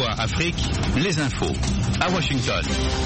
VOA Afrique, les infos à Washington.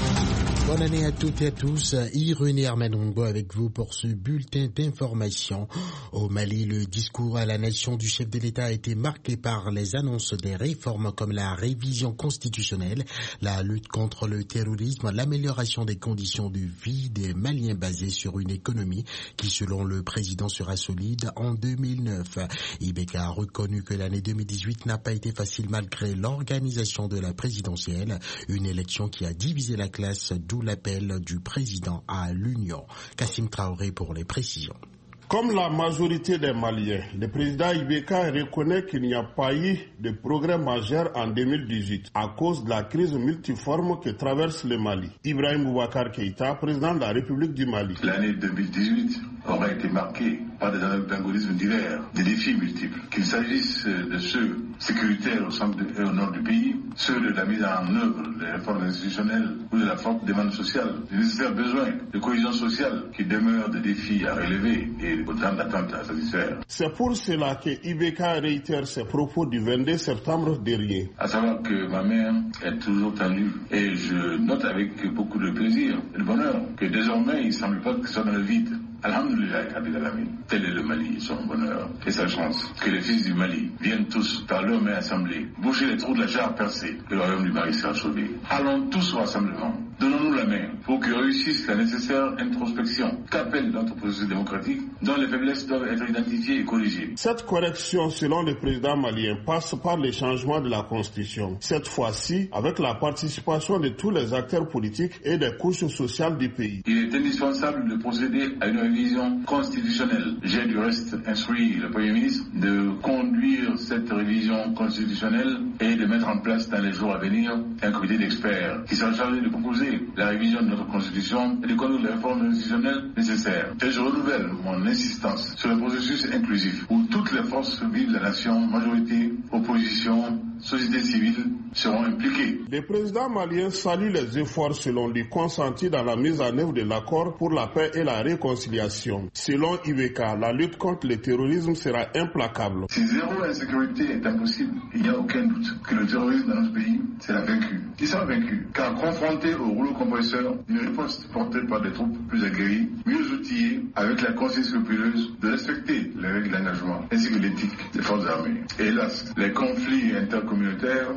Bonne année à toutes et à tous. Irénée Armanongo avec vous pour ce bulletin d'information. Au Mali, le discours à la nation du chef de l'État a été marqué par les annonces des réformes comme la révision constitutionnelle, la lutte contre le terrorisme, l'amélioration des conditions de vie des Maliens basées sur une économie qui, selon le président, sera solide en 2009. Ibeka a reconnu que l'année 2018 n'a pas été facile malgré l'organisation de la présidentielle, une élection qui a divisé la classe, d'où l'appel du président à l'union. Kassim Traoré pour les précisions. Comme la majorité des Maliens, le président Ibeka reconnaît qu'il n'y a pas eu de progrès majeur en 2018 à cause de la crise multiforme que traverse le Mali. Ibrahim Boubacar Keïta, président de la République du Mali. L'année 2018 aura été marquée par des antagonismes divers, des défis multiples, qu'il s'agisse de ceux sécuritaires au centre et au nord du pays, ceux de la mise en œuvre des réformes institutionnelles ou de la forte demande sociale, des nécessaires besoins de cohésion sociale qui demeurent des défis à relever et autant d'attentes à satisfaire. C'est pour cela que Ibeka réitère ses propos du 22 septembre dernier. À savoir que ma main est toujours tendue et je note avec beaucoup de plaisir et de bonheur que désormais il ne semble pas que ce soit dans le vide. Alhamdulillah, tel est le Mali, son bonheur et sa chance. Que les fils du Mali viennent tous par leur main assemblée, boucher les trous de la jarre percée, que le royaume du Mali sera sauvé. Allons tous au rassemblement. Donnons-nous la main pour que réussisse la nécessaire introspection qu'appelle notre processus démocratique, dont les faiblesses doivent être identifiées et corrigées. Cette correction, selon le président malien, passe par le changement de la Constitution. Cette fois-ci, avec la participation de tous les acteurs politiques et des couches sociales du pays. Il est indispensable de procéder à une révision constitutionnelle. J'ai du reste instruit le Premier ministre de conduire cette révision constitutionnelle et de mettre en place dans les jours à venir un comité d'experts qui sera chargé de proposer la révision de notre constitution et de conduire les réformes institutionnelles nécessaires. Et je renouvelle mon insistance sur le processus inclusif où toutes les forces vives de la nation, majorité, opposition, société civile seront impliquées. Le président malien salue les efforts selon lui consentis dans la mise en œuvre de l'accord pour la paix et la réconciliation. Selon Ibeka, la lutte contre le terrorisme sera implacable. Si zéro insécurité est impossible, il n'y a aucun doute que le terrorisme dans notre pays sera vaincu. Il sera vaincu car confronté au rouleau compresseur d'une riposte portée par des troupes plus aguerries, mieux outillées, avec la conscience scrupuleuse de respecter les règles d'engagement ainsi que l'éthique des forces armées. Et hélas, les conflits intercommunautaires,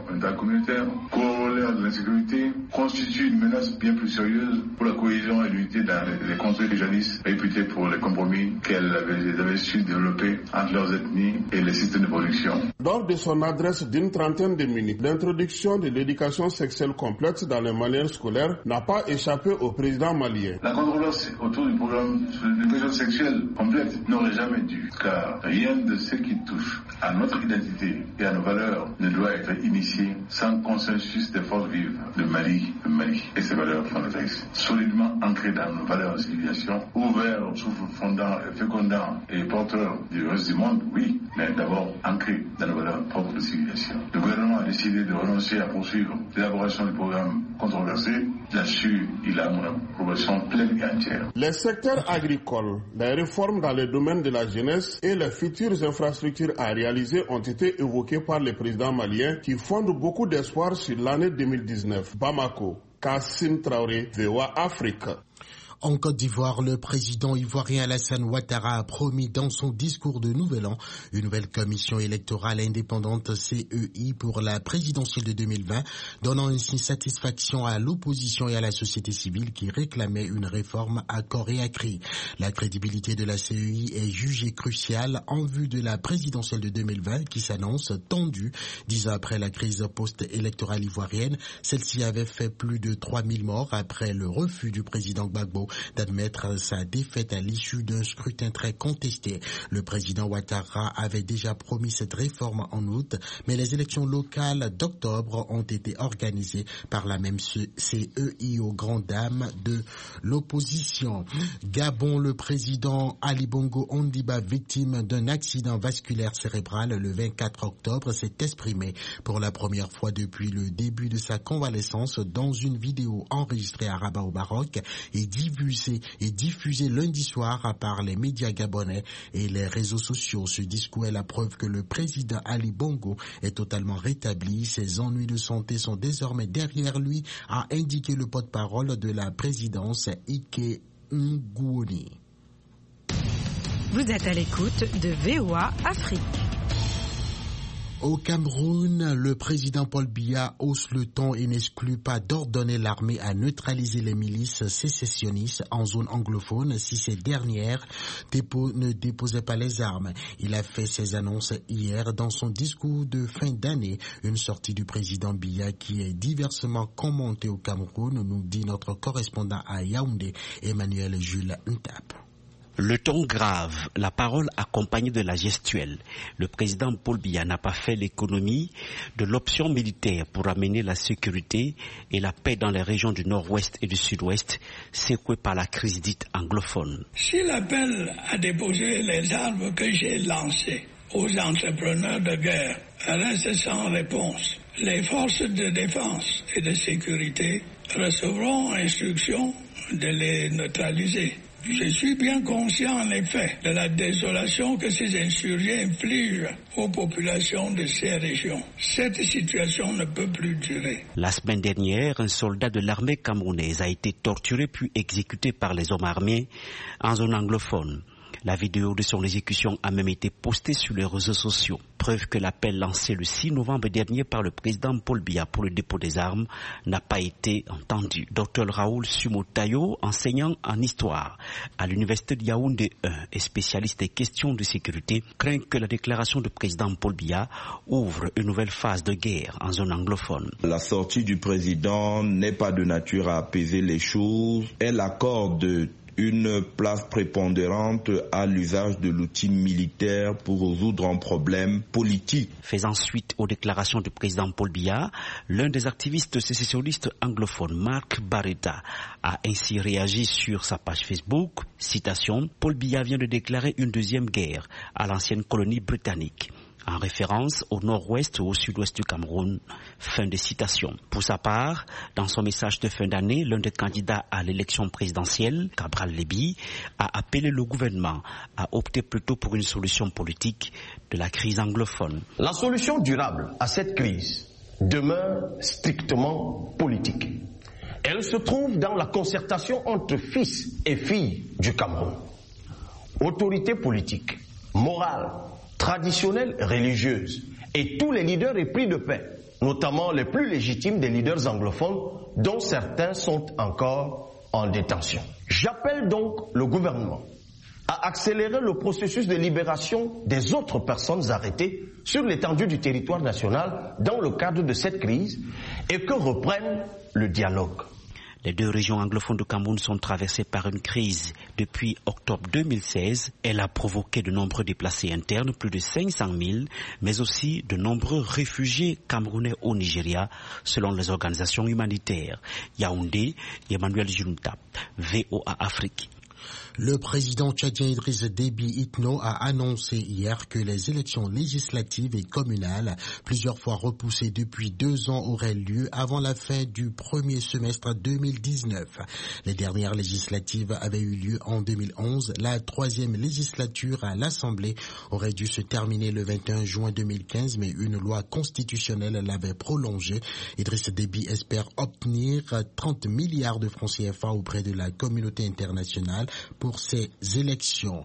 corollaires de l'insécurité, constituent une menace bien plus sérieuse pour la cohésion et l'unité dans les contrées djihadistes réputées pour les compromis qu'elles avaient su développer entre leurs ethnies et les systèmes de production. Lors de son adresse d'une trentaine de minutes, l'introduction de l'éducation sexuelle complète dans les manuels scolaires n'a pas échappé au président malien. La controverse autour du programme sur l'éducation sexuelle complète n'aurait jamais dû, car rien de ce qui touche à notre identité et à nos valeurs ne doit être initié sans consensus des forces vives de Mali et ses valeurs fondatrices. Solidement ancrées dans nos valeurs de civilisation, ouverts aux souffles fondants et fécondants et porteurs du reste du monde, oui, mais d'abord ancrées dans nos valeurs propres de civilisation. Le gouvernement a décidé de renoncer à poursuivre l'élaboration du programme controversé. Là-dessus, il a mon approbation pleine et entière. Les secteurs agricoles, les réformes dans le domaine de la jeunesse et les futures infrastructures à réaliser ont été évoquées par le président malien qui fonde beaucoup d'espoir sur l'année 2019. Bamako, Kassim Traoré, VOA Afrique. En Côte d'Ivoire, le président ivoirien Alassane Ouattara a promis dans son discours de Nouvel An une nouvelle commission électorale indépendante CEI pour la présidentielle de 2020, donnant ainsi satisfaction à l'opposition et à la société civile qui réclamaient une réforme à corps et à cri. La crédibilité de la CEI est jugée cruciale en vue de la présidentielle de 2020 qui s'annonce tendue. 10 ans après la crise post-électorale ivoirienne, celle-ci avait fait plus de 3000 morts après le refus du président Gbagbo d'admettre sa défaite à l'issue d'un scrutin très contesté. Le président Ouattara avait déjà promis cette réforme en août, mais les élections locales d'octobre ont été organisées par la même CEI aux grandes dames de l'opposition. Gabon, le président Ali Bongo Ondimba, victime d'un accident vasculaire cérébral le 24 octobre, s'est exprimé pour la première fois depuis le début de sa convalescence dans une vidéo enregistrée à Rabat au Maroc et diffusée diffusé lundi soir par les médias gabonais et les réseaux sociaux. Ce discours est la preuve que le président Ali Bongo est totalement rétabli. Ses ennuis de santé sont désormais derrière lui, a indiqué le porte-parole de la présidence, Ike Ngouoni. Vous êtes à l'écoute de VOA Afrique. Au Cameroun, le président Paul Biya hausse le ton et n'exclut pas d'ordonner l'armée à neutraliser les milices sécessionnistes en zone anglophone si ces dernières ne déposaient pas les armes. Il a fait ces annonces hier dans son discours de fin d'année, une sortie du président Biya qui est diversement commentée au Cameroun, nous dit notre correspondant à Yaoundé, Emmanuel Jules Ntap. Le ton grave, la parole accompagnée de la gestuelle. Le président Paul Biya n'a pas fait l'économie de l'option militaire pour amener la sécurité et la paix dans les régions du nord-ouest et du sud-ouest, secouées par la crise dite anglophone. Si l'appel à déposer les armes que j'ai lancé aux entrepreneurs de guerre reste sans réponse, les forces de défense et de sécurité recevront instruction de les neutraliser. Je suis bien conscient en effet de la désolation que ces insurgés infligent aux populations de ces régions. Cette situation ne peut plus durer. La semaine dernière, un soldat de l'armée camerounaise a été torturé puis exécuté par les hommes armés en zone anglophone. La vidéo de son exécution a même été postée sur les réseaux sociaux. Preuve que l'appel lancé le 6 novembre dernier par le président Paul Biya pour le dépôt des armes n'a pas été entendu. Dr Raoul Sumotayo, enseignant en histoire à l'université de Yaoundé 1 et spécialiste des questions de sécurité, craint que la déclaration du président Paul Biya ouvre une nouvelle phase de guerre en zone anglophone. La sortie du président n'est pas de nature à apaiser les choses. Elle accorde une place prépondérante à l'usage de l'outil militaire pour résoudre un problème politique. Faisant suite aux déclarations du président Paul Biya, l'un des activistes sécessionnistes anglophones, Mark Barretta, a ainsi réagi sur sa page Facebook. Citation, Paul Biya vient de déclarer une deuxième guerre à l'ancienne colonie britannique, en référence au nord-ouest ou au sud-ouest du Cameroun. Fin de citation. Pour sa part, dans son message de fin d'année, l'un des candidats à l'élection présidentielle, Cabral Lébi, a appelé le gouvernement à opter plutôt pour une solution politique de la crise anglophone. La solution durable à cette crise demeure strictement politique. Elle se trouve dans la concertation entre fils et filles du Cameroun. Autorités politiques, morales, traditionnelles religieuses et tous les leaders épris de paix, notamment les plus légitimes des leaders anglophones dont certains sont encore en détention. J'appelle donc le gouvernement à accélérer le processus de libération des autres personnes arrêtées sur l'étendue du territoire national dans le cadre de cette crise et que reprenne le dialogue. Les deux régions anglophones du Cameroun sont traversées par une crise depuis octobre 2016. Elle a provoqué de nombreux déplacés internes, plus de 500 000, mais aussi de nombreux réfugiés camerounais au Nigeria, selon les organisations humanitaires. Yaoundé, Emmanuel Jules Ntap, VOA Afrique. Le président tchadien Idriss Déby Itno a annoncé hier que les élections législatives et communales, plusieurs fois repoussées depuis 2 ans, auraient lieu avant la fin du premier semestre 2019. Les dernières législatives avaient eu lieu en 2011. La 3e législature à l'Assemblée aurait dû se terminer le 21 juin 2015, mais une loi constitutionnelle l'avait prolongée. Idriss Déby espère obtenir 30 milliards de francs CFA auprès de la communauté internationale pour ces élections.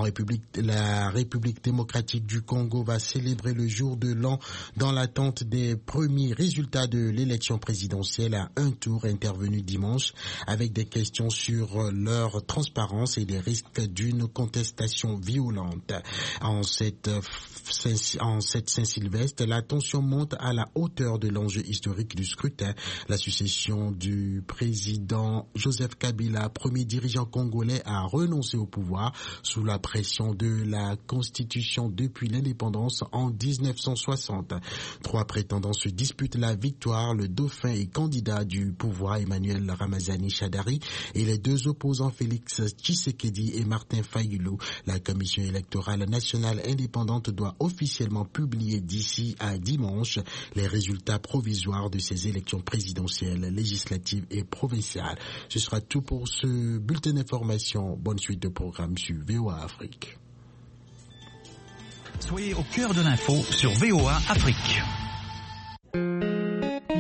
La République démocratique du Congo va célébrer le jour de l'an dans l'attente des premiers résultats de l'élection présidentielle à un tour intervenu dimanche, avec des questions sur leur transparence et des risques d'une contestation violente. En cette Saint-Sylvestre, la tension monte à la hauteur de l'enjeu historique du scrutin. La succession du président Joseph Kabila, premier dirigeant congolais à a renoncé au pouvoir sous la pression de la Constitution depuis l'indépendance en 1960. 3 prétendants se disputent la victoire. Le dauphin et candidat du pouvoir Emmanuel Ramazani Shadari et les 2 opposants Félix Tshisekedi et Martin Fayulu. La Commission électorale nationale indépendante doit officiellement publier d'ici à dimanche les résultats provisoires de ces élections présidentielles, législatives et provinciales. Ce sera tout pour ce bulletin d'information. Bonne suite de programme sur VOA Afrique. Soyez au cœur de l'info sur VOA Afrique.